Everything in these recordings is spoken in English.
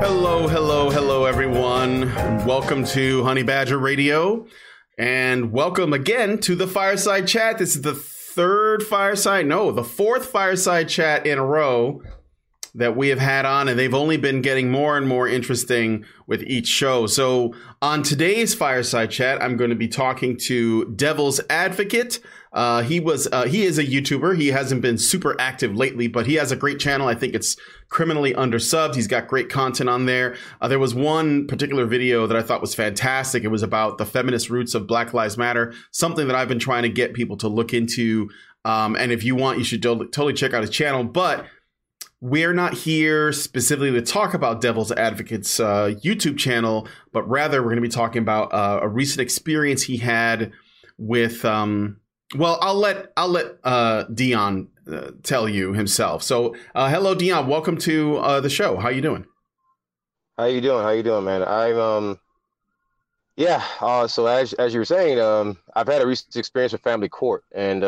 Hello, everyone. Welcome to Honey Badger Radio, and welcome again to the Fireside Chat. This is the fourth Fireside Chat in a row that we have had on, and they've only been getting more and more interesting with each show. So on today's Fireside Chat, I'm going to be talking to Devil's Advocate. He is a YouTuber. He hasn't been super active lately, but he has a great channel. I think it's criminally undersubbed. He's got great content on there. There was one particular video that I thought was fantastic. It was about the feminist roots of Black Lives Matter, something that I've been trying to get people to look into. And if you want, you should totally check out his channel. But we're not here specifically to talk about Devil's Advocate's YouTube channel, but rather we're going to be talking about a recent experience he had with well, I'll let Dion tell you himself. So, hello, Dion. Welcome to the show. How you doing? How you doing, man? I'm So as you were saying, I've had a recent experience with family court, and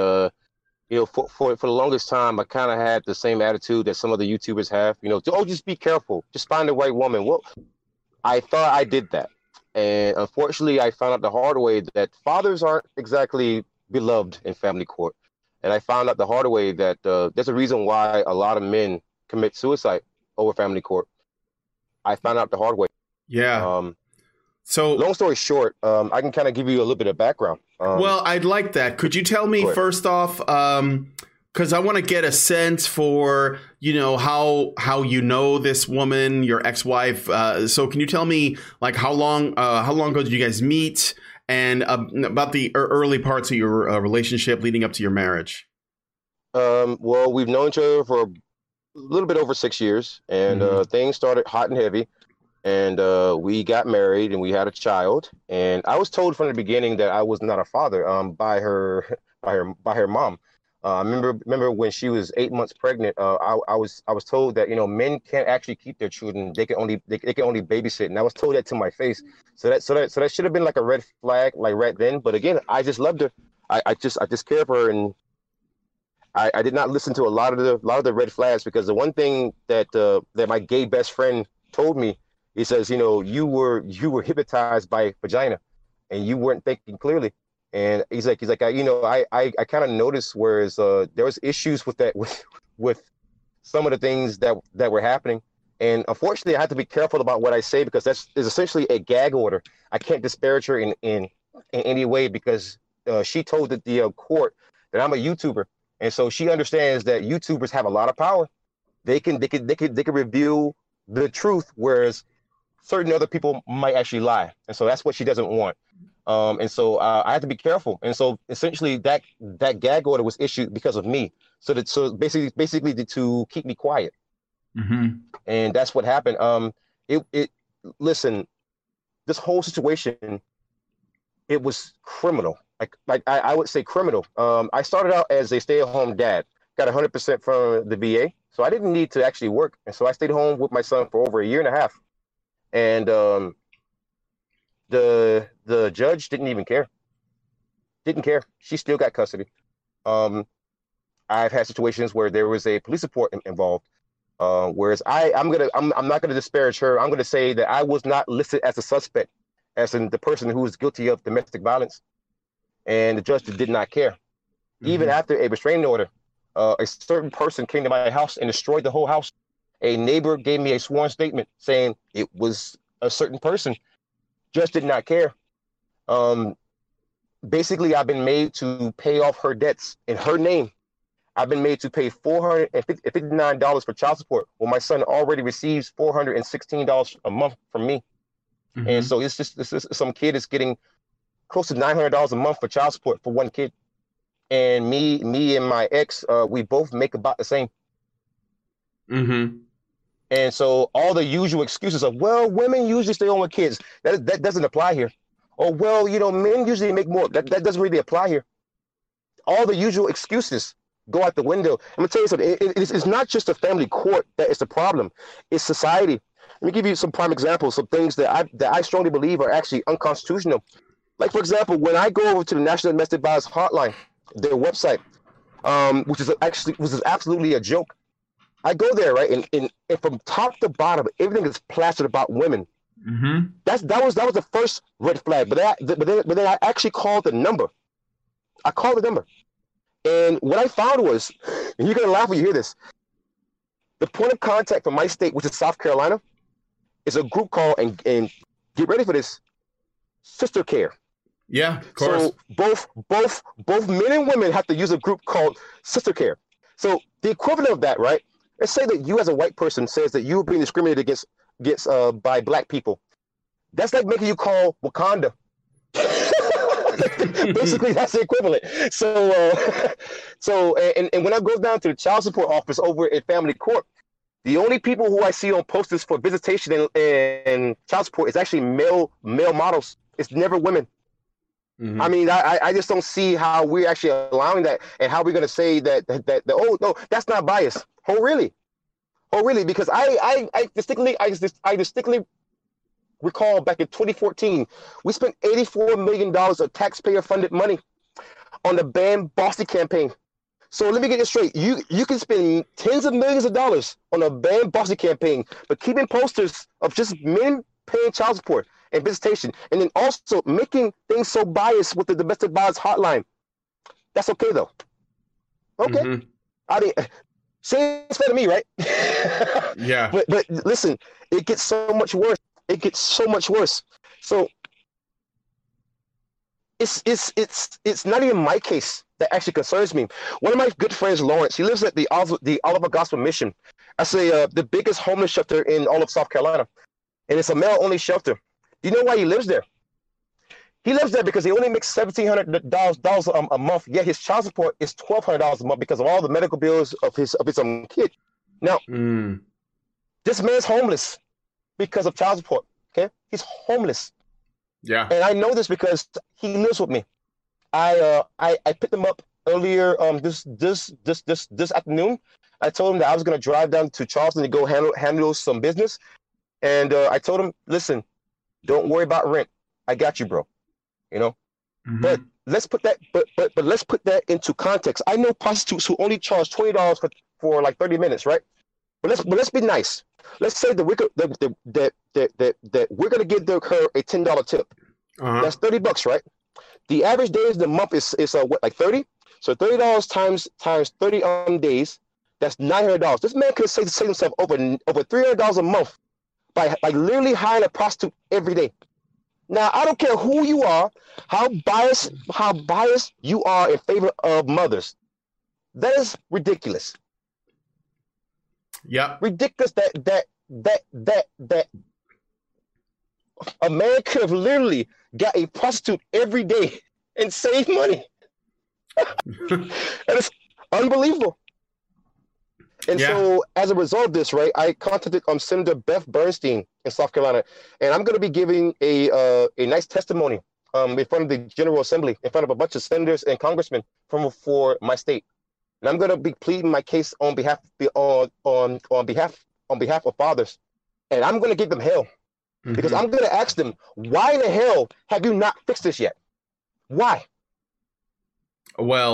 for the longest time, I kind of had the same attitude that some of the YouTubers have. Just be careful, just find the right woman. Well, I thought I did that, and unfortunately, I found out the hard way that fathers aren't exactly beloved in family court. And I found out the hard way that there's a reason why a lot of men commit suicide over family court. I found out the hard way. Yeah. So long story short, I can kind of give you a little bit of background. Well, I'd like that. Could you tell me first off, because I want to get a sense for, how you know this woman, your ex-wife. So can you tell me how long ago did you guys meet? And about the early parts of your relationship leading up to your marriage. Well, we've known each other for a little bit over 6 years, and things started hot and heavy, and we got married and we had a child. And I was told from the beginning that I was not a father by her mom. I remember when she was 8 months pregnant. I was told that men can't actually keep their children. They can only babysit, and I was told that to my face. So that should have been like a red flag, like right then. But again, I just loved her. I just cared for her, and I did not listen to a lot of the red flags, because the one thing that my gay best friend told me, he says, you were hypnotized by vagina, and you weren't thinking clearly. And he's like, I kind of noticed, whereas there was issues with that, with some of the things that were happening. And unfortunately, I had to be careful about what I say, because is essentially a gag order. I can't disparage her in any way, because she told the court that I'm a YouTuber, and so she understands that YouTubers have a lot of power. They can reveal the truth, whereas certain other people might actually lie, and so that's what she doesn't want. And so I had to be careful. And so essentially that gag order was issued because of me. So basically to keep me quiet. Mm-hmm. And that's what happened. Listen, this whole situation, it was criminal. Like I would say criminal. I started out as a stay-at-home dad, got 100% from the VA. So I didn't need to actually work. And so I stayed home with my son for over a year and a half. And the judge didn't even care. Didn't care. She still got custody. I've had situations where there was a police report involved. Whereas I'm not gonna disparage her. I'm gonna say that I was not listed as a suspect, as in the person who was guilty of domestic violence, and the judge did not care. Mm-hmm. Even after a restraining order, a certain person came to my house and destroyed the whole house. A neighbor gave me a sworn statement saying it was a certain person. Judge did not care. Basically, I've been made to pay off her debts in her name. I've been made to pay $459 for child support, when my son already receives $416 a month from me. Mm-hmm. And so it's just some kid is getting close to $900 a month for child support for one kid. And me and my ex, we both make about the same. Mm-hmm. And so all the usual excuses of, well, women usually stay home with kids, that doesn't apply here. Or, well, men usually make more. That doesn't really apply here. All the usual excuses go out the window. I'm gonna tell you something. It's not just a family court that is the problem. It's society. Let me give you some prime examples of things that I strongly believe are actually unconstitutional. Like, for example, when I go over to the National Domestic Violence Hotline, their website, which is absolutely a joke. I go there, right, and from top to bottom, everything is plastered about women. Mm-hmm. That was the first red flag. But then I actually called the number. I called the number, and what I found was, and you're gonna laugh when you hear this. The point of contact for my state, which is South Carolina, is a group called, and get ready for this, Sister Care. Yeah, of course. So both men and women have to use a group called Sister Care. So the equivalent of that, right? Let's say that you as a white person says that you're being discriminated against by black people. That's like making you call Wakanda. Basically, that's the equivalent. And when I go down to the child support office over at family court, the only people who I see on posters for visitation and child support is actually male models. It's never women. Mm-hmm. I mean, I just don't see how we're actually allowing that, and how we're going to say that oh no, that's not bias. Oh really? Because I distinctly recall back in 2014, we spent $84 million of taxpayer-funded money on the Ban Bossy campaign. So let me get this straight. You can spend tens of millions of dollars on a Ban Bossy campaign, but keeping posters of just men paying child support and visitation, and then also making things so biased with the domestic violence hotline. That's okay, though. Okay. Mm-hmm. I mean, same fair to me, right? Yeah. But listen, it gets so much worse. So it's not even my case that actually concerns me. One of my good friends, Lawrence, he lives at the Oliver Gospel Mission. I say the biggest homeless shelter in all of South Carolina, and it's a male-only shelter. Do you know why he lives there? He lives there because he only makes $1,700 a month. Yet his child support is $1,200 a month because of all the medical bills of his own kid. Now, this man's homeless because of child support. Okay, he's homeless. Yeah, and I know this because he lives with me. I picked him up earlier this afternoon. I told him that I was going to drive down to Charleston to go handle some business, and I told him, listen, don't worry about rent. I got you, bro. You know, but let's put that let's put that into context. I know prostitutes who only charge $20 for like 30 minutes, right? But let's be nice. Let's say that we're gonna give her a $10 tip. That's $30, right? The average days in the month is what, like 30? So $30 times 30 days, that's $900. This man could save himself over $300 a month by literally hiring a prostitute every day. Now, I don't care who you are, how biased you are in favor of mothers. That is ridiculous. Yeah. Ridiculous that a man could have literally got a prostitute every day and saved money. And it's unbelievable. And so as a result of this, right, I contacted Senator Beth Bernstein in South Carolina, and I'm going to be giving a nice testimony in front of the General Assembly, in front of a bunch of senators and congressmen for my state. And I'm going to be pleading my case on behalf of fathers. And I'm going to give them hell because I'm going to ask them, why in the hell have you not fixed this yet? Why? Well,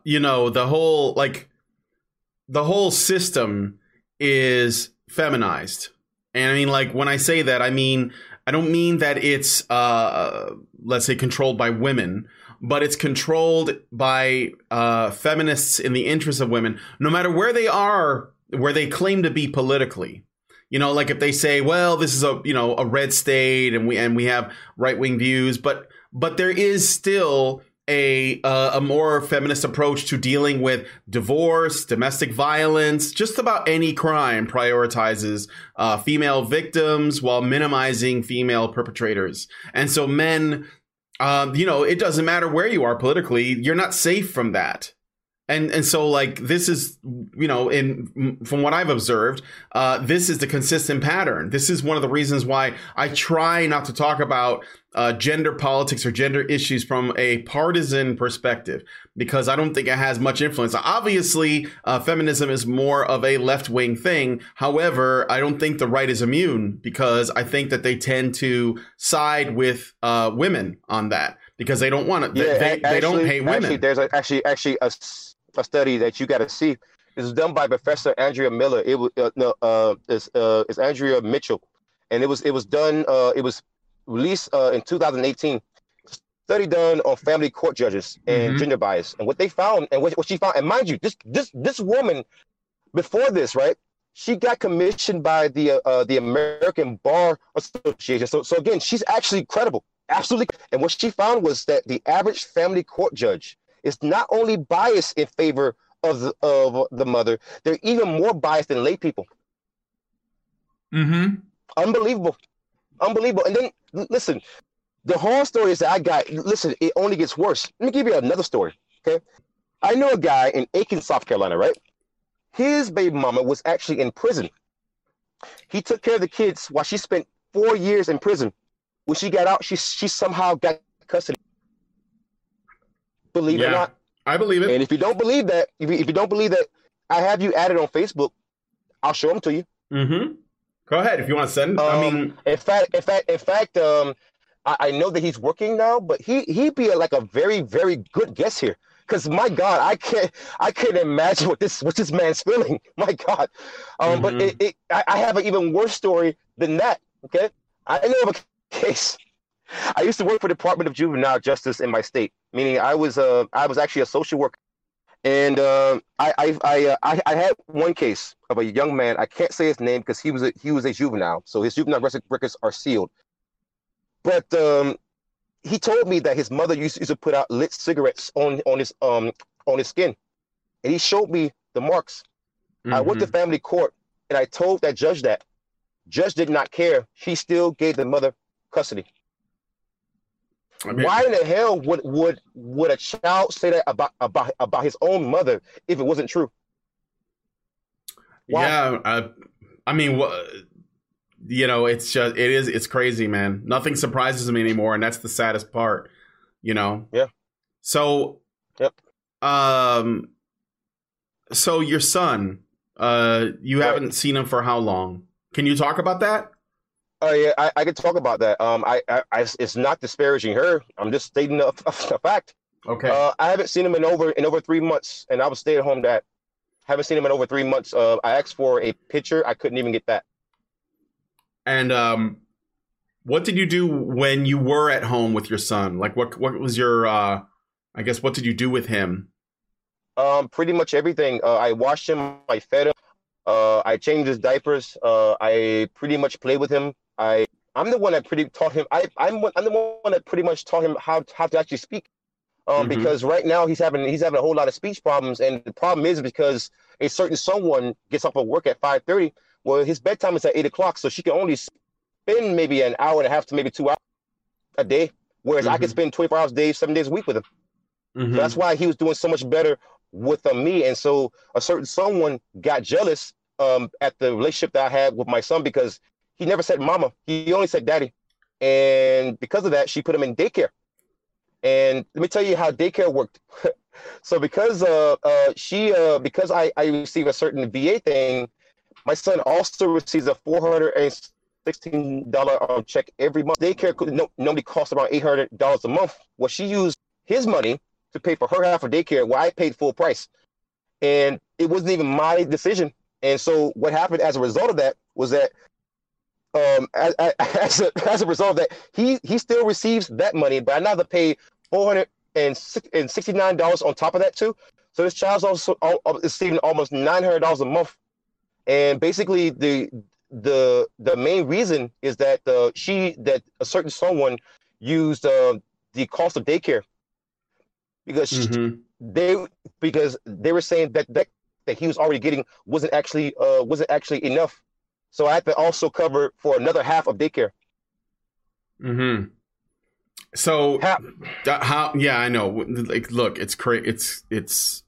the whole system is feminized. And I mean, like, when I say that, I don't mean that it's, let's say, controlled by women, but it's controlled by feminists in the interest of women, no matter where they are, where they claim to be politically. You know, like if they say, well, this is a red state and we have right-wing views, but there is still a more feminist approach to dealing with divorce, domestic violence. Just about any crime prioritizes female victims while minimizing female perpetrators. And so men, it doesn't matter where you are politically, you're not safe from that. And so, like, this is, from what I've observed, this is the consistent pattern. This is one of the reasons why I try not to talk about gender politics or gender issues from a partisan perspective, because I don't think it has much influence. Obviously, feminism is more of a left-wing thing. However, I don't think the right is immune, because I think that they tend to side with women on that because they don't want to. They don't hate women. There's actually a study that you got to see. It was done by Professor Andrea Miller. It was no, it's Andrea Mitchell, and it was done. It was released in 2018. Study done on family court judges and gender bias, and what they found, and what she found, and mind you, this woman before this, right? She got commissioned by the American Bar Association. So again, she's actually credible, absolutely. And what she found was that the average family court judge is not only biased in favor of the mother, they're even more biased than lay people. Unbelievable. And then listen, the horror stories that I got. Listen, it only gets worse. Let me give you another story. Okay, I know a guy in Aiken, South Carolina, right? His baby mama was actually in prison. He took care of the kids while she spent 4 years in prison. When she got out, she somehow got custody. Believe it or not. I believe it. And if you don't believe that, if you don't believe that, I have you added on Facebook. I'll show them to you. Go ahead if you want to send. In fact, I know that he's working now, but he'd be like a very, very good guest here. Because my God, I can't imagine what this man's feeling. My God, but I have an even worse story than that. Okay, I know of a case. I used to work for the Department of Juvenile Justice in my state, meaning I was actually a social worker, and I had one case of a young man. I can't say his name because he was a juvenile, so his juvenile records are sealed. But he told me that his mother used to put out lit cigarettes on his skin, and he showed me the marks. I went to family court, and I told that judge that. Judge did not care. He still gave the mother custody. Why in the hell would a child say that about his own mother if it wasn't true? Why? Yeah, it's crazy, man. Nothing surprises me anymore, and that's the saddest part, Yeah. So, yep. So your son, you haven't seen him for how long? Can you talk about that? Oh yeah, I could talk about that. It's not disparaging her. I'm just stating a fact. Okay. I haven't seen him in over 3 months, and I was stay-at-home dad. Haven't seen him in over 3 months. I asked for a picture. I couldn't even get that. And what did you do when you were at home with your son? Like, what was your? I guess what did you do with him? Pretty much everything. I washed him. I fed him. I changed his diapers. I pretty much played with him. I'm the one that taught him. I'm the one that pretty much taught him how to actually speak. Because right now he's having a whole lot of speech problems, and the problem is because a certain someone gets up at work at 5:30. Well, his bedtime is at 8 o'clock, so she can only spend maybe an hour and a half to maybe 2 hours a day, whereas I can spend 24 hours a day, 7 days a week with him. So that's why he was doing so much better with me. And so a certain someone got jealous at the relationship that I had with my son because he never said mama. He only said daddy. And because of that, she put him in daycare. And let me tell you how daycare worked. So because I received a certain VA thing, my son also receives a $416 check every month. Daycare normally costs around $800 a month. Well, she used his money to pay for her half of daycare, while I paid full price. And it wasn't even my decision. And so what happened as a result of that was that as a result of that, he still receives that money, but I now have to pay $469 on top of that too. So this child's also receiving almost $900 a month. And basically, the main reason is that a certain someone used the cost of daycare because they were saying that he was already getting wasn't actually enough. So I had to also cover for another half of daycare. So how? Yeah, I know. Like, look, it's crazy. It's.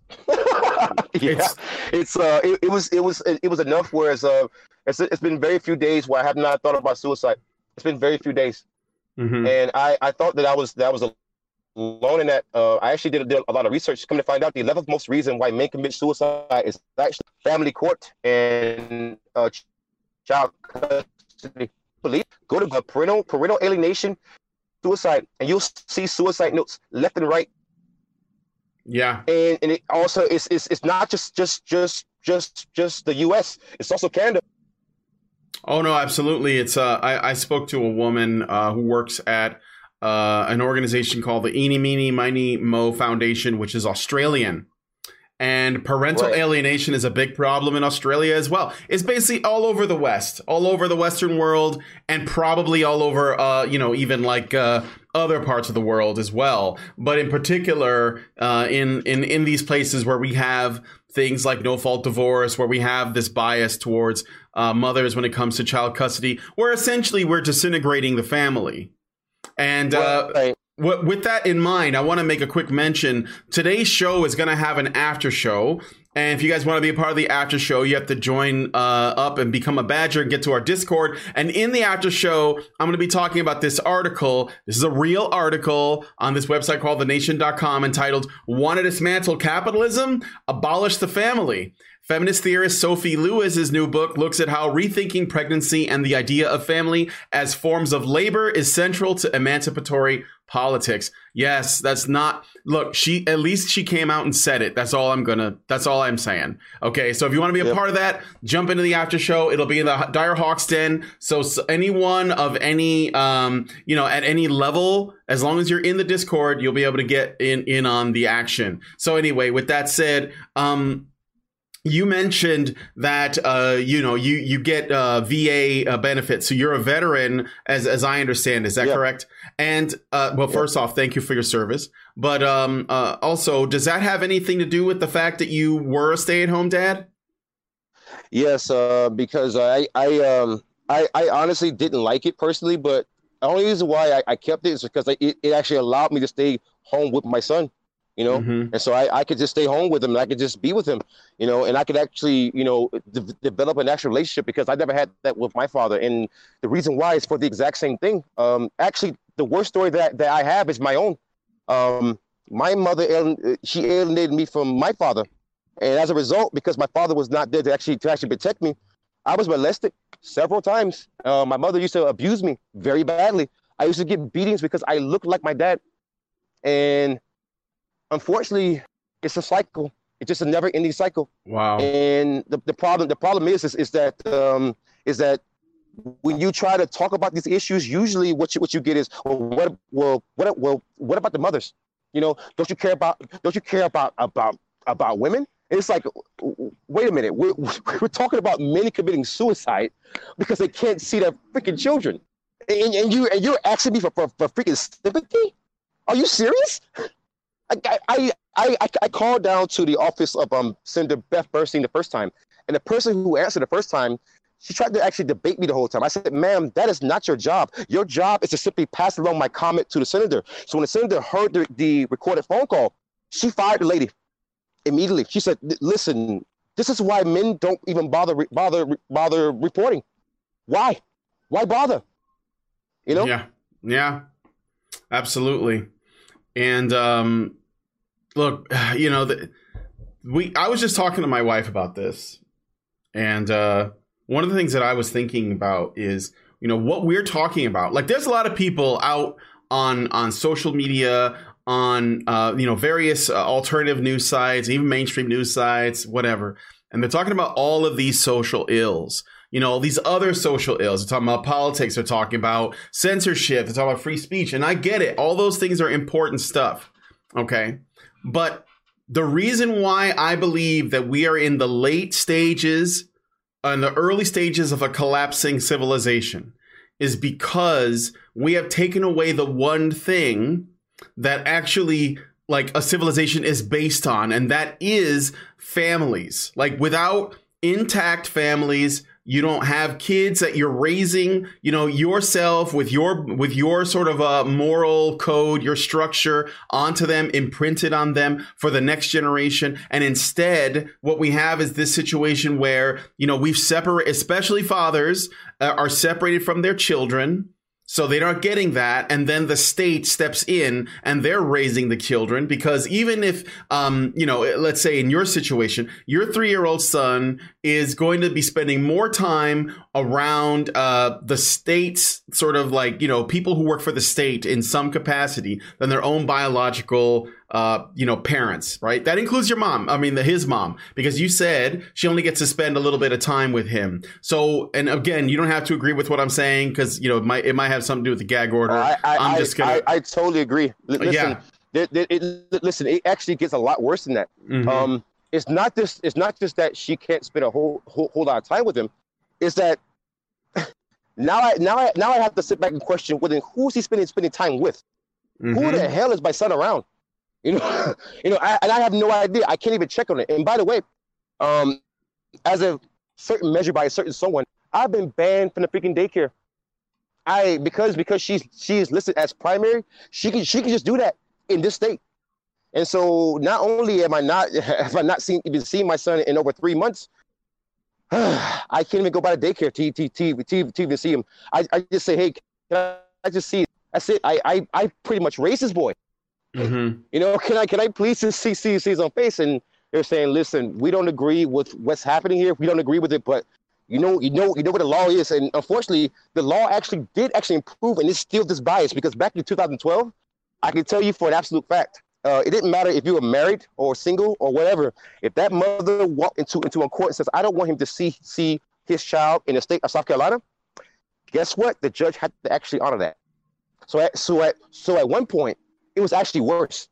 It was enough. Whereas it's been very few days where I have not thought about suicide. It's been very few days, and I thought that I was alone in that. I actually did a lot of research. Come to find out, the 11th most reason why men commit suicide is actually family court and child custody. Go to parental alienation, suicide, and you'll see suicide notes left and right. Yeah, and it also it's not just just the U.S. It's also Canada. Oh no, absolutely. It's I spoke to a woman who works at an organization called the Eeny Meeny Miny Mo Foundation, which is Australian. And parental alienation is a big problem in Australia as well. It's basically all over the West, all over the Western world, and probably all over, even like other parts of the world as well. But in particular, in these places where we have things like no-fault divorce, where we have this bias towards mothers when it comes to child custody, where essentially we're disintegrating the family. And with that in mind, I want to make a quick mention. Today's show is going to have an after show. And if you guys want to be a part of the after show, you have to join up and become a badger and get to our Discord. And in the after show, I'm going to be talking about this article. This is a real article on this website called thenation.com entitled "Want to Dismantle Capitalism? Abolish the Family." Feminist theorist Sophie Lewis's new book looks at how rethinking pregnancy and the idea of family as forms of labor is central to emancipatory politics. Yes, that's not, look, at least she came out and said it. That's all I'm saying. Okay, so if you want to be a part of that, jump into the after show. It'll be in the Dire Hawks Den. So anyone of any, at any level, as long as you're in the Discord, you'll be able to get in on the action. So anyway, with that said, you mentioned that you get VA benefits, so you're a veteran, as I understand. Is that correct? And first off, thank you for your service. But also, does that have anything to do with the fact that you were a stay-at-home dad? Yes, because I honestly didn't like it personally, but the only reason why I kept it is because it actually allowed me to stay home with my son. And so I could just stay home with him, and I could just be with him, and I could actually, develop an actual relationship, because I never had that with my father. And the reason why is for the exact same thing. Actually, the worst story that I have is my own. My mother, she alienated me from my father. And as a result, because my father was not there to actually protect me, I was molested several times. My mother used to abuse me very badly. I used to get beatings because I looked like my dad. And unfortunately, it's a cycle. It's just a never-ending cycle. Wow. And the problem is that when you try to talk about these issues, usually what you get is, what about the mothers? Don't you care about women? And it's like, wait a minute, we're talking about men committing suicide because they can't see their freaking children, and you're asking me for freaking sympathy? Are you serious? I called down to the office of Senator Beth Bernstein the first time, and the person who answered the first time, she tried to actually debate me the whole time. I said, "Ma'am, that is not your job. Your job is to simply pass along my comment to the senator." So when the senator heard the recorded phone call, she fired the lady immediately. She said, "Listen, this is why men don't even bother reporting. Why bother?" Yeah, absolutely. And look, I was just talking to my wife about this, and one of the things that I was thinking about is, what we're talking about. Like, there's a lot of people out on social media, on various alternative news sites, even mainstream news sites, whatever, and they're talking about all of these social ills. These other social ills. They're talking about politics. They're talking about censorship. They're talking about free speech. And I get it. All those things are important stuff. Okay. But the reason why I believe that we are in the late stages and the early stages of a collapsing civilization is because we have taken away the one thing that actually, like, a civilization is based on. And that is families. Like, without intact families, you don't have kids that you're raising, yourself with your sort of moral code, your structure onto them, imprinted on them for the next generation. And instead, what we have is this situation where, we've separated, especially fathers are separated from their children. So they're not getting that. And then the state steps in and they're raising the children, because even if, let's say in your situation, your 3-year-old son is going to be spending more time around the state's sort of like, people who work for the state in some capacity than their own biological parents, right? That includes your mom. I mean, his mom, because you said she only gets to spend a little bit of time with him. So, and again, you don't have to agree with what I'm saying because it might have something to do with the gag order. I totally agree. Listen, listen, it actually gets a lot worse than that. Mm-hmm. It's not just that she can't spend a whole lot of time with him. It's that now I have to sit back and question, well, then who's he spending time with? Mm-hmm. Who the hell is my son around? I have no idea. I can't even check on it. And by the way, as a certain measure by a certain someone, I've been banned from the freaking daycare. Because she's listed as primary, she can just do that in this state. And so not only have I not even seen my son in over 3 months, I can't even go by the daycare to even see him. I just say, hey, can I just see it? That's it. I pretty much raised this boy. Mm-hmm. Can I please just see his own face? And they're saying, listen, we don't agree with what's happening here. We don't agree with it, but you know what the law is. And unfortunately, the law did improve, and it's still this bias, because back in 2012, I can tell you for an absolute fact, it didn't matter if you were married or single or whatever. If that mother walked into a court and says, I don't want him to see his child in the state of South Carolina, guess what? The judge had to actually honor that. So at one point, it was actually worse.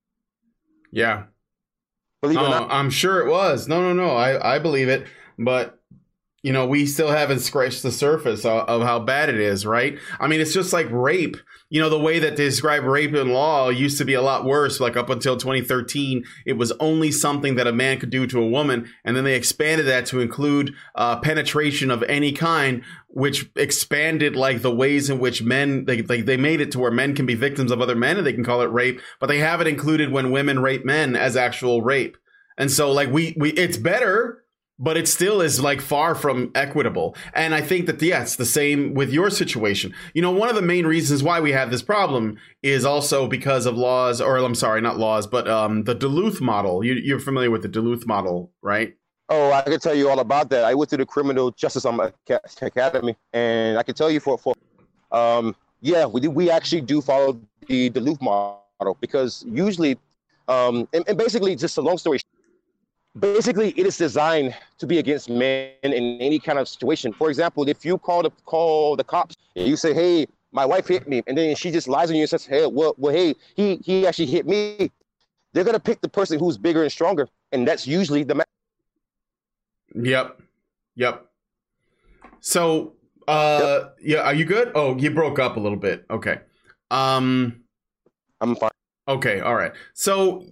Yeah. Believe it or not. I'm sure it was. No. I believe it. But, we still haven't scratched the surface of how bad it is, right? I mean, it's just like rape. The way that they describe rape in law used to be a lot worse. Like up until 2013, it was only something that a man could do to a woman. And then they expanded that to include penetration of any kind, which expanded like the ways in which men, they made it to where men can be victims of other men and they can call it rape. But they haven't included when women rape men as actual rape. And so like it's better, but it still is like far from equitable. And I think that, it's the same with your situation. One of the main reasons why we have this problem is also because of laws, or I'm sorry, not laws, but the Duluth model. You're familiar with the Duluth model, right? Oh, I can tell you all about that. I went to the Criminal Justice Academy, and I can tell you we actually do follow the Duluth model, because usually, and basically, just a long story short, basically, it is designed to be against men in any kind of situation. For example, if you call the cops and you say, "Hey, my wife hit me," and then she just lies on you and says, "Hey, hey, he actually hit me," they're gonna pick the person who's bigger and stronger, and that's usually the man. Yep. So, yeah, are you good? Oh, you broke up a little bit. Okay. I'm fine. Okay, all right. So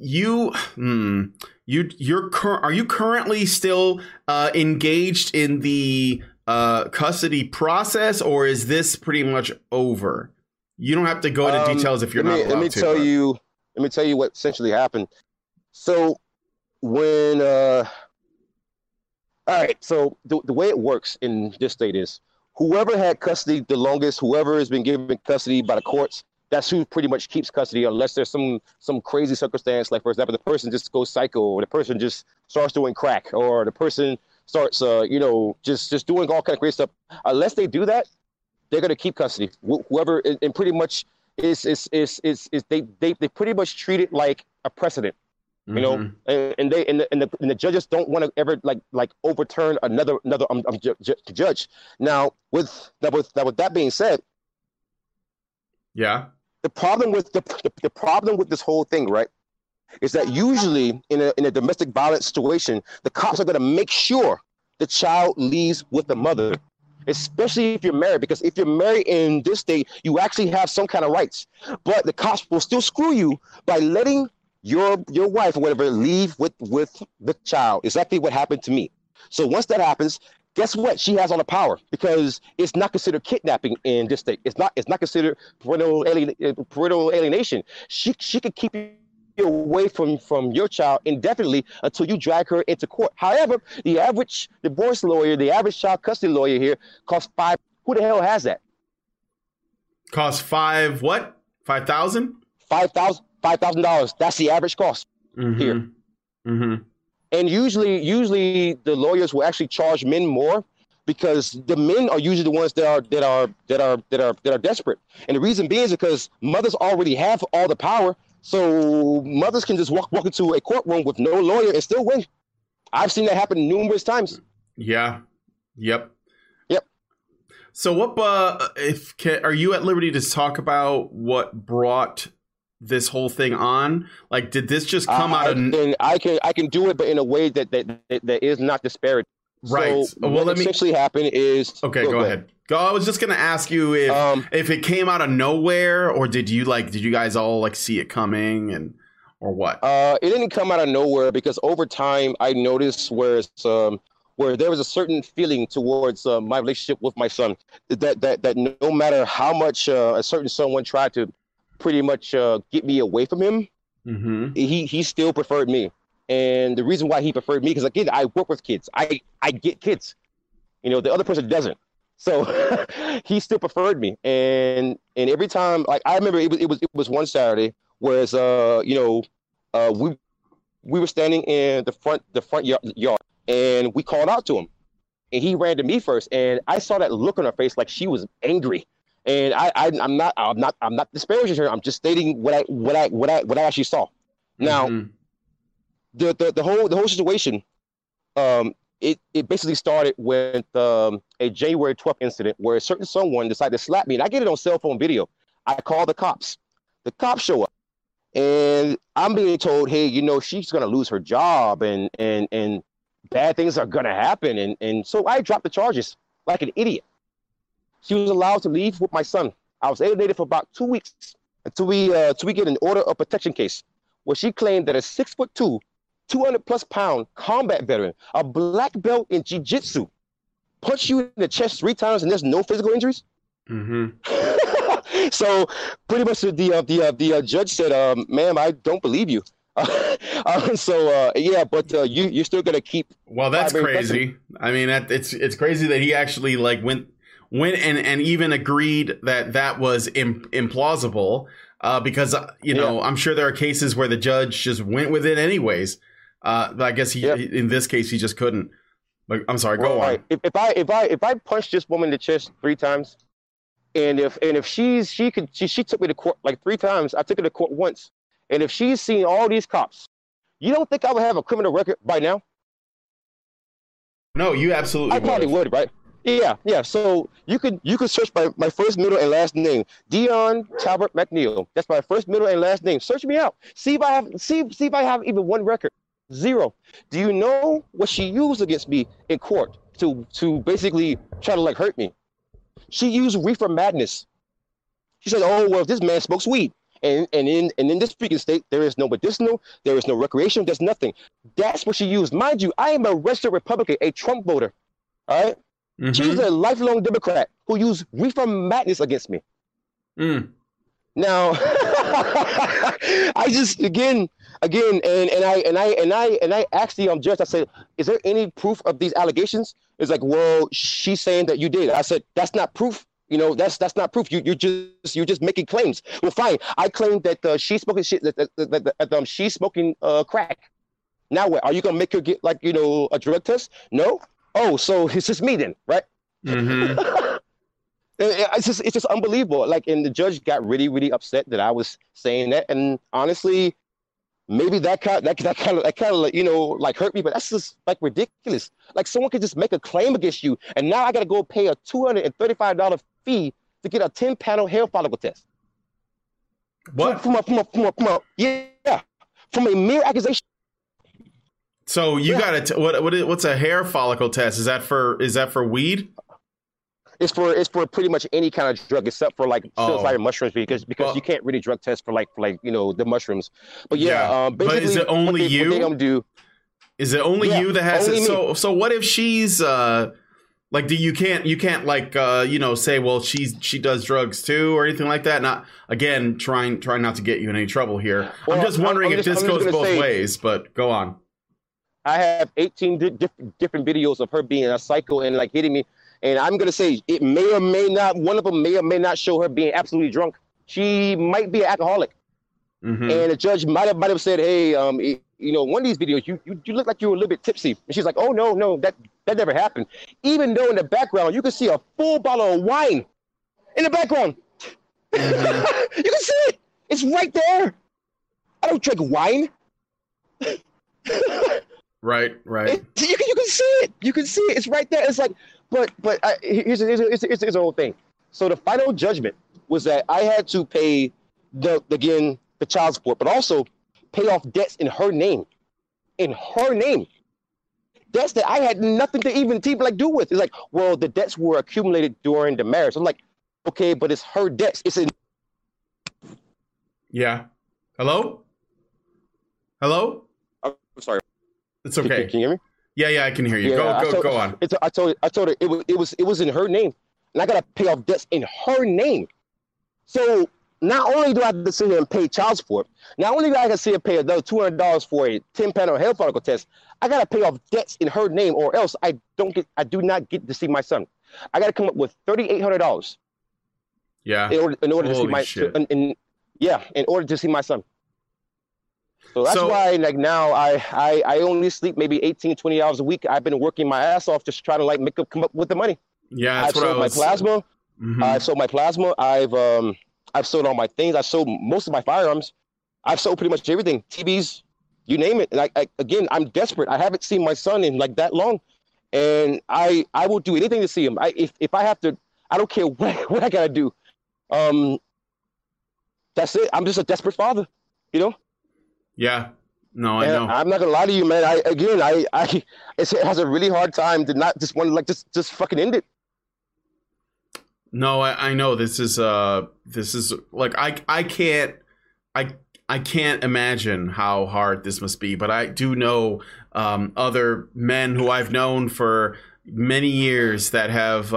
are you currently still engaged in the custody process, or is this pretty much over? You don't have to go into details if you're not allowed to. Let me tell you what essentially happened. So when all right, so the way it works in this state is whoever had custody the longest, whoever has been given custody by the courts, that's who pretty much keeps custody, unless there's some crazy circumstance, like, for example, the person just goes psycho, or the person just starts doing crack, or the person starts, just doing all kind of crazy stuff. Unless they do that, they're gonna keep custody. Whoever, and pretty much they pretty much treat it like a precedent, and the judges don't want to ever like overturn another judge. Now with that being said, yeah. The problem with the problem with this whole thing, right, is that usually in a domestic violence situation, the cops are going to make sure the child leaves with the mother, especially if you're married, because if you're married in this state, you actually have some kind of rights. But the cops will still screw you by letting your wife or whatever leave with the child. Exactly what happened to me. So once that happens, guess what? She has all the power, because it's not considered kidnapping in this state. It's not considered parental alienation. She could keep you away from your child indefinitely until you drag her into court. However, the average divorce lawyer, the average child custody lawyer here costs $5,000. Who the hell has that? Costs $5,000 what? $5,000? $5,000. That's the average cost here. Mm-hmm. And usually the lawyers will actually charge men more, because the men are usually the ones that are desperate. And the reason being is because mothers already have all the power. So mothers can just walk into a courtroom with no lawyer and still win. I've seen that happen numerous times. Yeah. Yep. Yep. So are you at liberty to talk about what brought this whole thing on? Like, did this just come out of? And I can do it, but in a way that is not disparate. Right. So what essentially happened is. Okay, go ahead. I was just gonna ask you if it came out of nowhere, or did you guys all like see it coming or what? It didn't come out of nowhere because over time I noticed where there was a certain feeling towards my relationship with my son that no matter how much a certain someone tried to pretty much get me away from him, mm-hmm. he still preferred me. And the reason why he preferred me, because again, I work with kids. I get kids. The other person doesn't. So he still preferred me. And every time, like I remember it was one Saturday, whereas we were standing in the front yard and we called out to him. And he ran to me first, and I saw that look on her face like she was angry. And I'm not disparaging her. I'm just stating what I actually saw. Now, mm-hmm. the whole situation, it basically started with a January 12th incident where a certain someone decided to slap me, and I get it on cell phone video. I call the cops. The cops show up, and I'm being told, hey, she's gonna lose her job, and bad things are gonna happen, and so I dropped the charges like an idiot. She was allowed to leave with my son. I was alienated for about 2 weeks until we get an order of protection case where she claimed that a 6'2", 200+ pound combat veteran, a black belt in jiu-jitsu, punched you in the chest 3 times and there's no physical injuries. Mm-hmm. So pretty much the judge said, ma'am, I don't believe you. But you're still gonna keep. Well, that's crazy. I mean, it's crazy that he actually went and even agreed that was implausible. Because I'm sure there are cases where the judge just went with it anyways. But I guess in this case he just couldn't. But I'm sorry, go on. If I punched this woman in the chest 3 times, and if she took me to court like 3 times, I took her to court once, and if she's seen all these cops, you don't think I would have a criminal record by now? No, you absolutely. I probably would, right? Yeah. So you could search by my first, middle, and last name, Dion Talbert McNeil. That's my first, middle, and last name. Search me out. See if I have even one record. 0. Do you know what she used against me in court to basically try to hurt me? She used reefer madness. She said, "Oh well, this man smokes weed, and in this freaking state, there is no medicinal, there is no recreation, there's nothing." That's what she used. Mind you, I am a registered Republican, a Trump voter. All right. Mm-hmm. She's a lifelong Democrat who used reefer madness against me. Mm. Now, I just again, and I asked the judge. I said, "Is there any proof of these allegations?" It's like, "Well, she's saying that you did." I said, "That's not proof. That's not proof. You're just making claims." Well, fine. I claim that she's smoking shit. That she's smoking crack. Now what? Are you gonna make her get a drug test? No. Oh, so it's just me then, right? Mm-hmm. It's just unbelievable. And the judge got really, really upset that I was saying that. And honestly, maybe that kind of hurt me. But that's just ridiculous. Someone could just make a claim against you, and now I got to go pay a $235 fee to get a 10-panel hair follicle test. What? From a mere accusation. So you got what's a hair follicle test? Is that for weed? It's for pretty much any kind of drug except for psilocybin mushrooms because you can't really drug test for the mushrooms. But basically, but is it only you? What they do? Is it only you that has it? Me. So what if she's you can't say, well, she does drugs too or anything like that? Not again, trying not to get you in any trouble here. Well, I'm just wondering if this goes both ways, but go on. I have 18 different videos of her being a psycho and hitting me. And I'm going to say it may or may not, one of them may or may not show her being absolutely drunk. She might be an alcoholic. Mm-hmm. And the judge might have said, hey, one of these videos, you look like you were a little bit tipsy. And she's like, oh, no, that never happened. Even though in the background, you can see a full bottle of wine in the background. Mm-hmm. You can see it. It's right there. I don't drink wine. Right. You can see it. You can see it. It's right there. It's like, but here's the whole thing. So the final judgment was that I had to pay the child support, but also pay off debts in her name. In her name. Debts that I had nothing to even do with. It's like, well, the debts were accumulated during the marriage. I'm like, okay, but it's her debts. It's in. Yeah. Hello? I'm sorry. It's okay. Can you hear me? Yeah, I can hear you. Yeah, go on. I told her it was in her name, and I gotta pay off debts in her name. So not only do I have to sit here and pay child support, not only do I have to sit here and pay another $200 for a 10-panel hair follicle test, I gotta pay off debts in her name, or else I do not get to see my son. I gotta come up with $3,800. Yeah. In order to see my in order to see my son. So that's why, like, now I only sleep maybe 18, 20 hours a week. I've been working my ass off just trying to come up with the money. Yeah, that's I've sold my plasma. Mm-hmm. I've sold my plasma. I've sold all my things. I've sold most of my firearms. I've sold pretty much everything. TVs, you name it. And again, I'm desperate. I haven't seen my son in like that long, and I will do anything to see him. If I have to, I don't care what I gotta do. That's it. I'm just a desperate father, you know. Yeah. No, I know. I'm not gonna lie to you, man. It has a really hard time to not just want to just fucking end it. No, I know this is like I can't imagine how hard this must be, but I do know other men who I've known for many years that have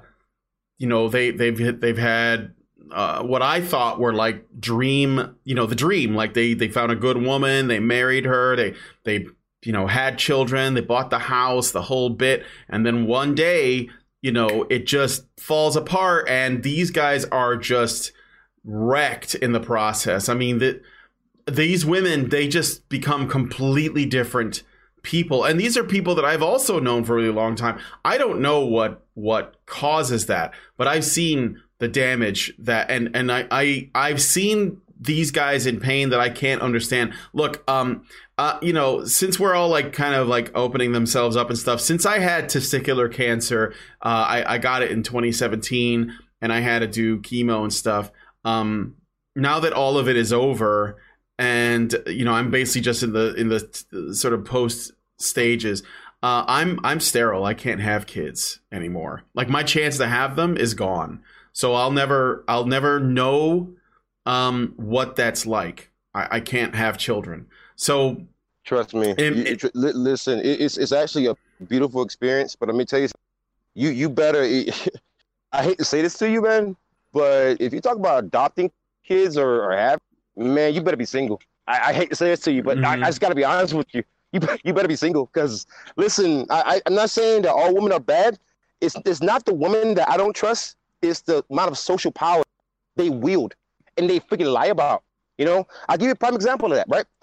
they've had what I thought were like the dream, like they found a good woman, they married her, they had children, they bought the house, the whole bit, and then one day, it just falls apart, and these guys are just wrecked in the process. I mean, these women, they just become completely different people, and these are people that I've also known for a really long time. I don't know what causes that, but I've seen the damage that, and I've seen these guys in pain that I can't understand. Look, since we're all like kind of like opening themselves up and stuff, since I had testicular cancer, I got it in 2017, and I had to do chemo and stuff. Now that all of it is over, and I'm basically just in the sort of post stages. I'm sterile. I can't have kids anymore. Like, my chance to have them is gone. So I'll never know what that's like. I can't have children. So trust me. Listen, it's actually a beautiful experience. But let me tell you, you better. I hate to say this to you, man, but if you talk about adopting kids or have, man, you better be single. I hate to say this to you, but I just got to be honest with you. You better be single, because listen, I'm not saying that all women are bad. It's not the women that I don't trust. It's the amount of social power they wield and they freaking lie about. I'll give you a prime example of that, right?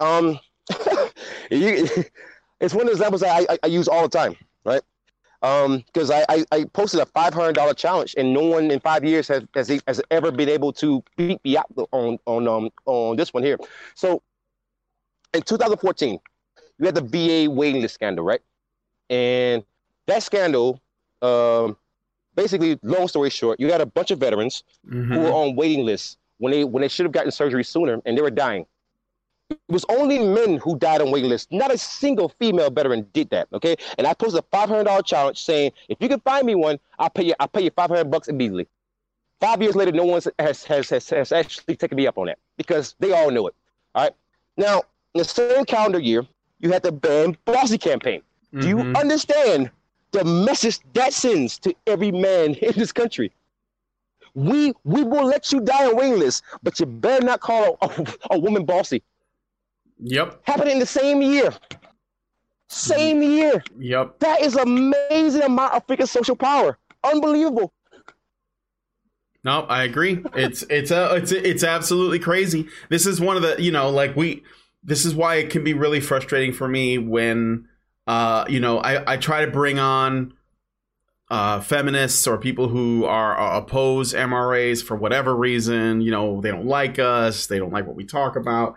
It's one of the examples that I use all the time, right? Because I posted a $500 challenge, and no one in 5 years has ever been able to beat me out on this one here. So in 2014, you had the VA waiting list scandal, right? And that scandal, basically, long story short, you had a bunch of veterans who were on waiting lists when they should have gotten surgery sooner, and they were dying. It was only men who died on waiting lists. Not a single female veteran did that, okay? And I posted a $500 challenge saying, if you can find me one, I'll pay you $500 immediately. 5 years later, no one has actually taken me up on that, because they all know it. All right. Now, in the same calendar year, you had the Ban Bossy campaign. Do you understand the message that sends to every man in this country? We will let you die on waiting lists, but you better not call a woman bossy. Yep. Happened in the same year. Same year. Yep. That is amazing amount of freaking social power. Unbelievable. No, I agree. It's absolutely crazy. This is one of the, this is why it can be really frustrating for me when, I try to bring on feminists or people who are oppose MRAs for whatever reason. They don't like us. They don't like what we talk about.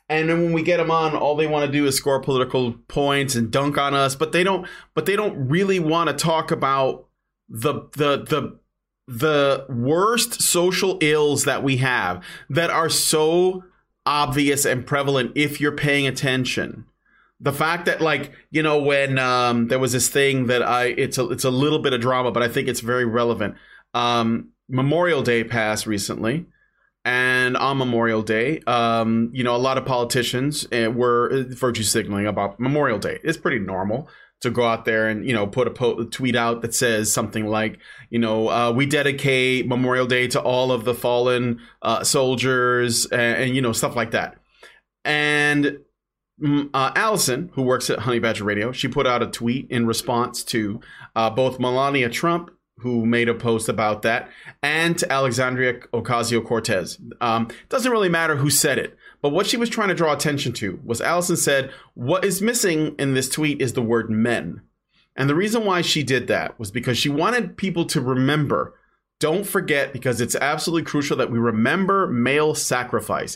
And then when we get them on, all they want to do is score political points and dunk on us. But they don't really want to talk about the worst social ills that we have that are so obvious and prevalent if you're paying attention. The fact that, like, you know, when there was this thing that it's a little bit of drama, but I think it's very relevant. Memorial Day passed recently. And on Memorial Day, you know, a lot of politicians were virtue signaling about Memorial Day. It's pretty normal to go out there and, you know, put a tweet out that says something like, you know, we dedicate Memorial Day to all of the fallen soldiers and, you know, stuff like that. And Allison, who works at Honey Badger Radio, she put out a tweet in response to both Melania Trump, who made a post about that, and to Alexandria Ocasio-Cortez. Doesn't really matter who said it, but what she was trying to draw attention to was Allison said, what is missing in this tweet is the word men. And the reason why she did that was because she wanted people to remember, don't forget, because it's absolutely crucial that we remember male sacrifice.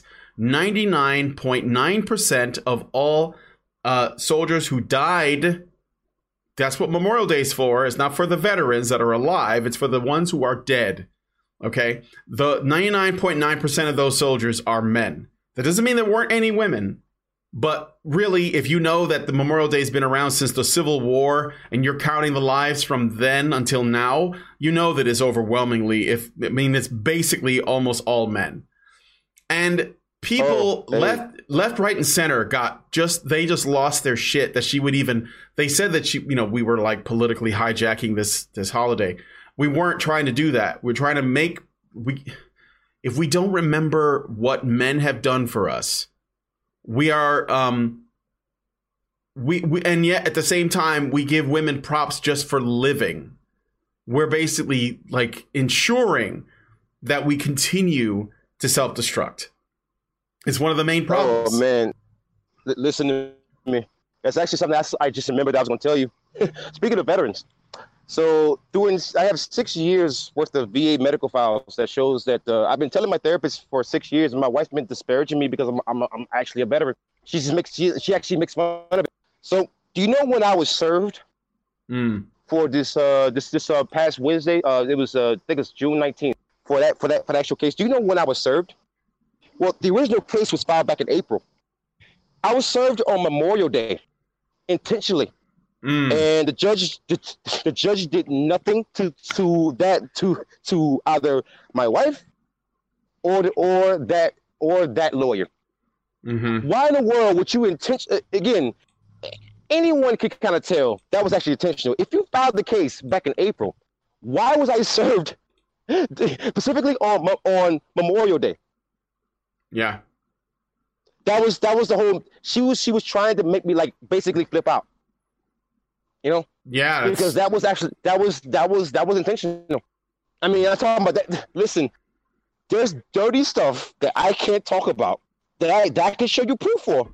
99.9% of all soldiers who died. That's what Memorial Day is for. It's not for the veterans that are alive. It's for the ones who are dead. Okay? The 99.9% of those soldiers are men. That doesn't mean there weren't any women. But really, if you know that the Memorial Day has been around since the Civil War and you're counting the lives from then until now, you know that it's overwhelmingly, it's basically almost all men. And people left, right, and center they just lost their shit that she would even, they said that she, you know, we were like politically hijacking this holiday. We weren't trying to do that. We're trying to if we don't remember what men have done for us, we are, and yet at the same time, we give women props just for living. We're basically like ensuring that we continue to self-destruct. It's one of the main problems. Oh, man. Listen to me. That's actually something I just remembered I was going to tell you. Speaking of veterans. So I have 6 years worth of VA medical files that shows that I've been telling my therapist for 6 years, and my wife's been disparaging me because I'm actually a veteran. She actually makes fun of it. So do you know when I was served for this past Wednesday? It was I think it's June 19th for the actual case. Do you know when I was served? Well, the original case was filed back in April. I was served on Memorial Day, intentionally, and the judge did nothing to either my wife or that lawyer. Mm-hmm. Why in the world would you again? Anyone could kind of tell that was actually intentional. If you filed the case back in April, why was I served specifically on Memorial Day? Yeah, that was the whole. She was trying to make me like basically flip out, you know. Yeah, because that was intentional. I mean, I'm talking about that. Listen, there's dirty stuff that I can't talk about that I can show you proof for,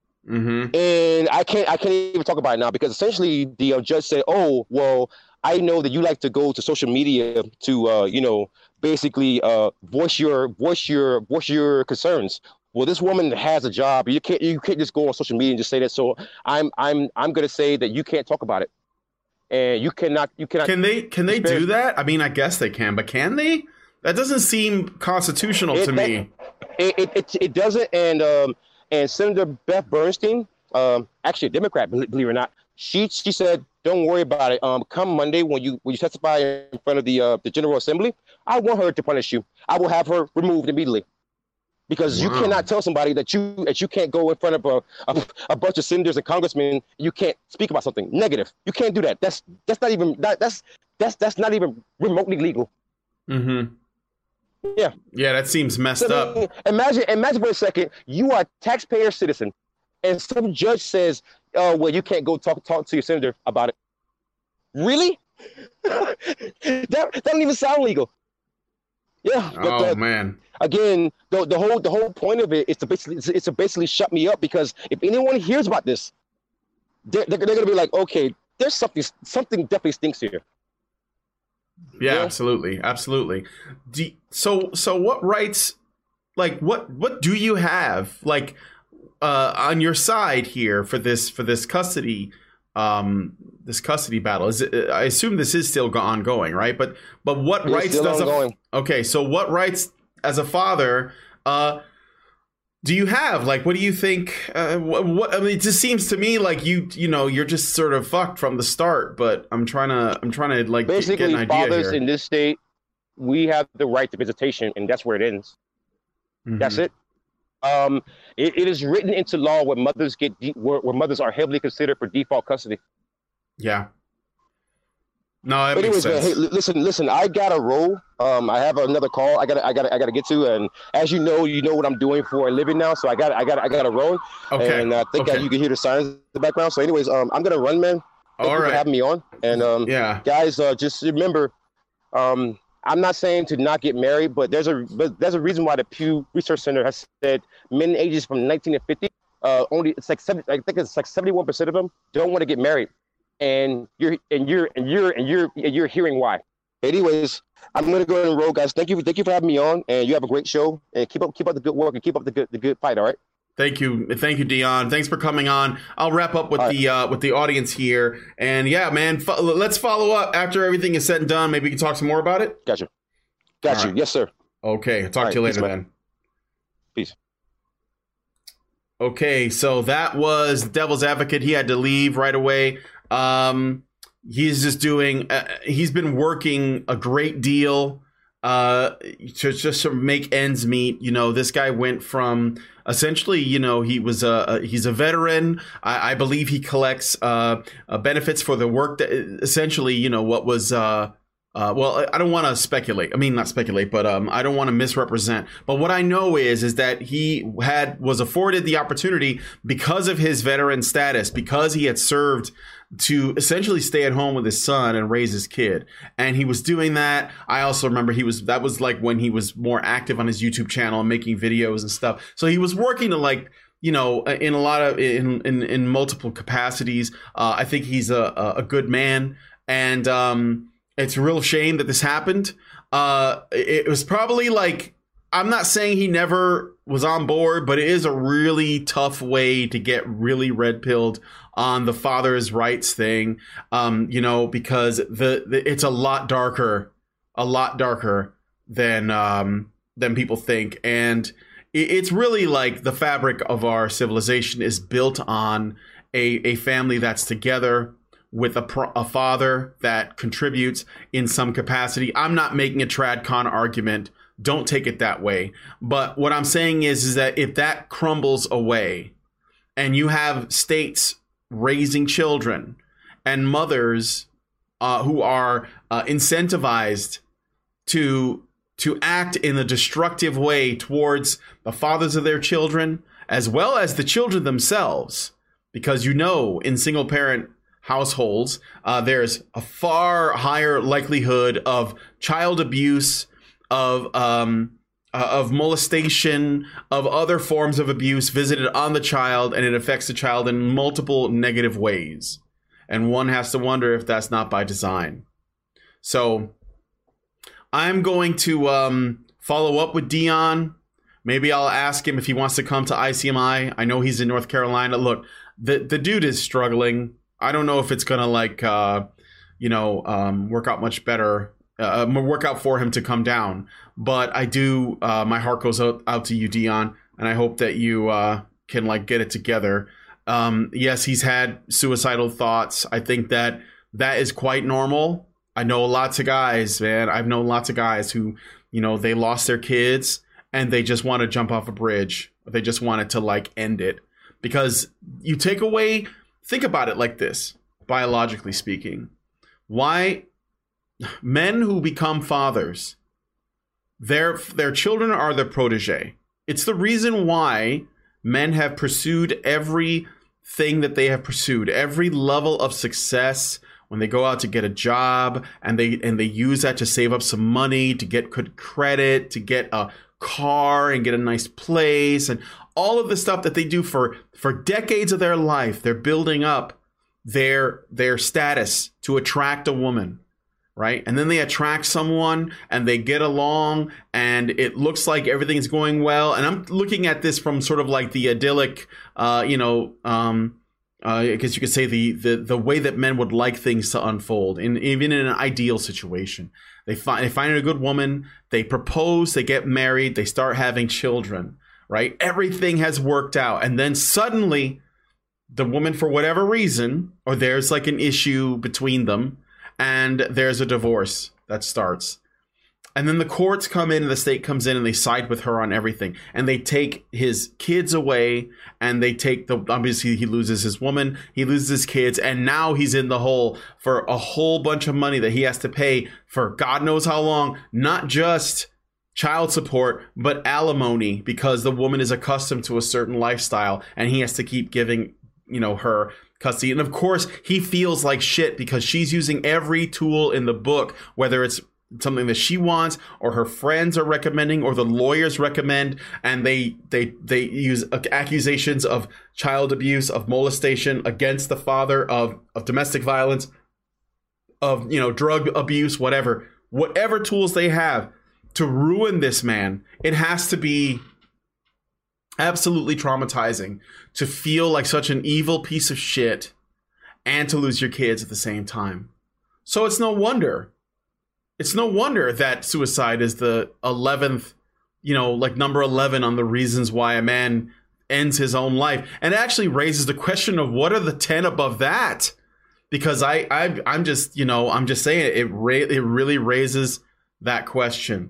and I can't even talk about it now because essentially the judge said, "Oh, well, I know that you like to go to social media to basically voice your concerns. Well, this woman has a job. You can't just go on social media and just say that. So I'm gonna say that you can't talk about it, and you cannot. Can they do that? I mean, I guess they can, but can they? That doesn't seem constitutional to me. It doesn't. And Senator Beth Bernstein, actually a Democrat, believe it or not, she said, don't worry about it. Come Monday when you testify in front of the General Assembly, I want her to punish you. I will have her removed immediately, because you cannot tell somebody that you can't go in front of a bunch of senators and congressmen. You can't speak about something negative. You can't do that. That's not even remotely legal. Mm-hmm. Yeah. Yeah, that seems messed up. Imagine for a second, you are a taxpayer citizen, and some judge says, "Oh, well, you can't go talk to your senator about it." Really? that doesn't even sound legal. Yeah. Oh man. Again, the whole point of it is to basically shut me up, because if anyone hears about this, they're gonna be like, okay, there's something definitely stinks here. Yeah, absolutely. So what rights? Like, what do you have? Like, on your side here for this custody battle? Is it, I assume this is still ongoing, right? But what rights does okay? So what rights as a father do you have? Like, what do you think? What I mean, it just seems to me like you're just sort of fucked from the start. But I'm trying to like basically get an idea fathers here. In this state, we have the right to visitation, and that's where it ends. Mm-hmm. That's it. It is written into law where mothers where mothers are heavily considered for default custody. Yeah. No, that but makes anyways, sense. Man, hey, listen. I gotta roll. I have another call. I gotta get to, and as you know what I'm doing for a living now. So I gotta roll. Okay. And I think you can hear the sirens in the background. So, anyways, I'm gonna run, man. Thank you for having me on. And yeah, guys, just remember, I'm not saying to not get married, but there's a reason why the Pew Research Center has said men ages from 19 to 50, only it's like 71% of them don't want to get married. And you're hearing why. Anyways, I'm gonna go ahead and roll, guys. Thank you for having me on, and you have a great show. And keep up the good work and keep up the good fight. All right. Thank you, Dion. Thanks for coming on. I'll wrap up with the audience here, and yeah, man, let's follow up after everything is said and done. Maybe we can talk some more about it. Gotcha. Right. Yes, sir. Okay, talk to you later, then. Peace. Okay, so that was the Devil's Advocate. He had to leave right away. He's just doing. He's been working a great deal to make ends meet. You know, this guy went from essentially, you know, he's a veteran. I believe he collects benefits for the work that essentially, you know, what was. Well, I don't want to speculate. I mean, not speculate, but I don't want to misrepresent. But what I know is that he was afforded the opportunity because of his veteran status, because he had served to essentially stay at home with his son and raise his kid. And he was doing that. I also remember that was like when he was more active on his YouTube channel and making videos and stuff. So he was working to like, you know, in a lot of, in multiple capacities. I think he's a good man. And, it's a real shame that this happened. It was probably like, I'm not saying he never was on board, but it is a really tough way to get really red-pilled on the father's rights thing, you know, because it's a lot darker than people think. And it's really like the fabric of our civilization is built on a family that's together, with a father that contributes in some capacity. I'm not making a TradCon argument. Don't take it that way. But what I'm saying is that if that crumbles away and you have states raising children and mothers who are incentivized to act in a destructive way towards the fathers of their children, as well as the children themselves, because, you know, in single parent households, there's a far higher likelihood of child abuse, of molestation, of other forms of abuse visited on the child, and it affects the child in multiple negative ways. And one has to wonder if that's not by design. So I'm going to follow up with Dion. Maybe I'll ask him if he wants to come to ICMI. I know he's in North Carolina. Look, the dude is struggling. I don't know if it's going to work out much better, work out for him to come down. But I do, my heart goes out to you, Dion, and I hope that you can like get it together. Yes, he's had suicidal thoughts. I think that is quite normal. I know lots of guys, man. I've known lots of guys who, you know, they lost their kids and they just want to jump off a bridge. They just wanted to like end it, because you take away. Think about it like this, biologically speaking. Why men who become fathers, their children are their protege. It's the reason why men have pursued everything that they have pursued, every level of success. When they go out to get a job and they use that to save up some money, to get good credit, to get a car and get a nice place, and all of the stuff that they do for decades of their life, they're building up their status to attract a woman. right? And then they attract someone and they get along and it looks like everything's going well. And I'm looking at this from sort of like the idyllic, I guess you could say the way that men would like things to unfold, even in an ideal situation. They find a good woman, they propose, they get married, they start having children, right? Everything has worked out. And then suddenly the woman, for whatever reason, or there's like an issue between them, and there's a divorce that starts. And then the courts come in and the state comes in and they side with her on everything. And they take his kids away and they take obviously he loses his woman, he loses his kids, and now he's in the hole for a whole bunch of money that he has to pay for God knows how long, not just child support, but alimony, because the woman is accustomed to a certain lifestyle and he has to keep giving, her custody. And of course, he feels like shit because she's using every tool in the book, whether it's something that she wants or her friends are recommending or the lawyers recommend, and they use accusations of child abuse, of molestation against the father, of domestic violence, of drug abuse, whatever tools they have to ruin this man. It has to be absolutely traumatizing to feel like such an evil piece of shit and to lose your kids at the same time. So it's no wonder that suicide is the 11th, number 11 on the reasons why a man ends his own life. And it actually raises the question of what are the 10 above that? Because I'm just saying it really raises that question.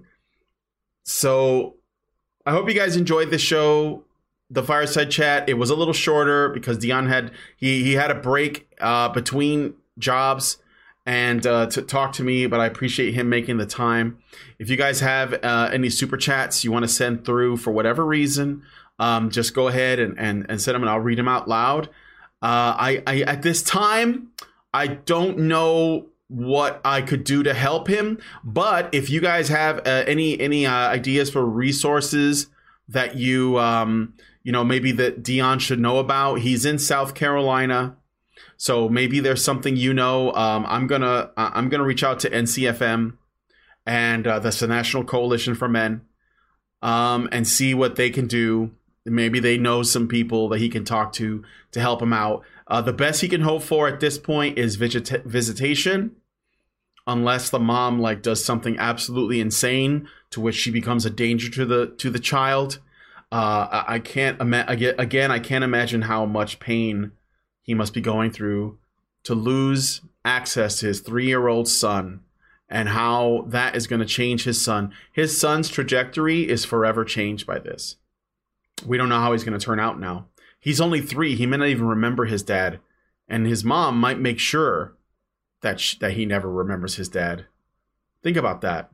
So I hope you guys enjoyed the show, the Fireside Chat. It was a little shorter because Dion had a break between jobs and to talk to me, but I appreciate him making the time. If you guys have any super chats you want to send through for whatever reason, just go ahead and send them and I'll read them out loud. I at this time, I don't know what I could do to help him, but if you guys have any ideas for resources that you maybe that Dion should know about, he's in South Carolina. So maybe there's something I'm gonna reach out to NCFM, and that's the National Coalition for Men, and see what they can do. Maybe they know some people that he can talk to help him out. The best he can hope for at this point is visitation, unless the mom does something absolutely insane to which she becomes a danger to the child. I can't imagine how much pain he must be going through to lose access to his 3-year-old son, and how that is going to change his son. His son's trajectory is forever changed by this. We don't know how he's going to turn out now. He's only 3. He may not even remember his dad, and his mom might make sure that he never remembers his dad. Think about that.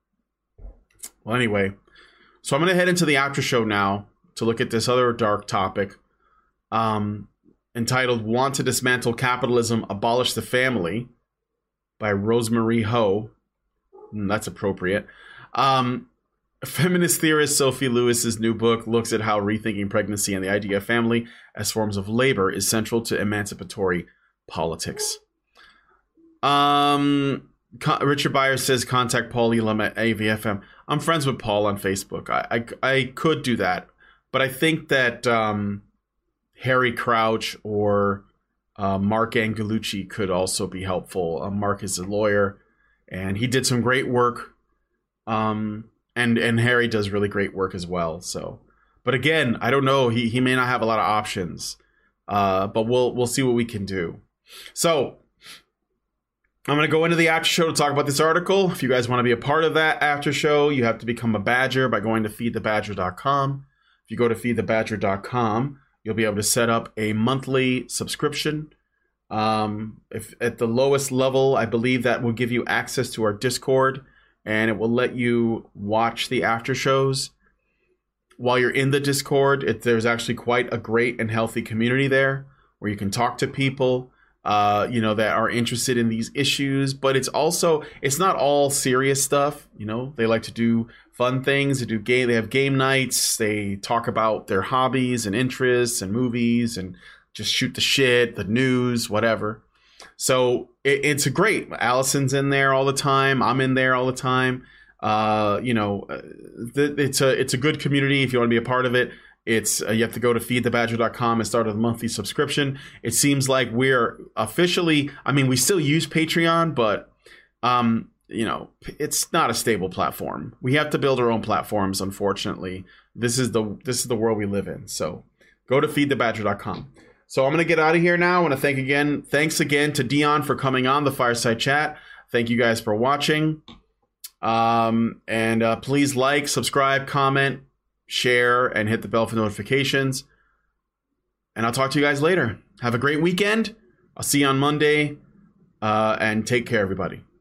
Well, anyway, so I'm going to head into the after show now to look at this other dark topic, entitled "Want to Dismantle Capitalism, Abolish the Family" by Rosemarie Ho. That's appropriate. Feminist theorist Sophie Lewis's new book looks at how rethinking pregnancy and the idea of family as forms of labor is central to emancipatory politics. Richard Byers says contact Paul Elam at AVFM. I'm friends with Paul on Facebook. I could do that, but I think that Harry Crouch or Mark Angelucci could also be helpful. Mark is a lawyer, and he did some great work. And Harry does really great work as well. So, but again, I don't know. He may not have a lot of options, but we'll see what we can do. So I'm going to go into the after show to talk about this article. If you guys want to be a part of that after show, you have to become a Badger by going to feedthebadger.com. If you go to feedthebadger.com, you'll be able to set up a monthly subscription. If at the lowest level, I believe that will give you access to our Discord, and it will let you watch the after shows while you're in the Discord. There's actually quite a great and healthy community there where you can talk to people, that are interested in these issues. But it's not all serious stuff. They like to do fun things. They have game nights. They talk about their hobbies and interests and movies and just shoot the shit, the news, whatever. So it's a great. Allison's in there all the time. I'm in there all the time. It's a good community if you want to be a part of it. It's you have to go to feedthebadger.com and start a monthly subscription. It seems like we're officially, I mean, we still use Patreon, but it's not a stable platform. We have to build our own platforms, unfortunately. This is the world we live in. So go to feedthebadger.com. So I'm going to get out of here now. I want to thanks again to Dion for coming on the Fireside Chat. Thank you guys for watching. Please like, subscribe, comment, share, and hit the bell for notifications. And I'll talk to you guys later. Have a great weekend. I'll see you on Monday. And take care, everybody.